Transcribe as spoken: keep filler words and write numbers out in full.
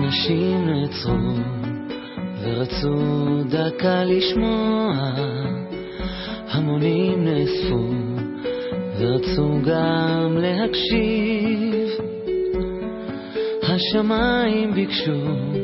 אנשים נעצרו ורצו דקה לשמוע, המונים נאספו ורצו גם להקשיב. השמיים ביקשו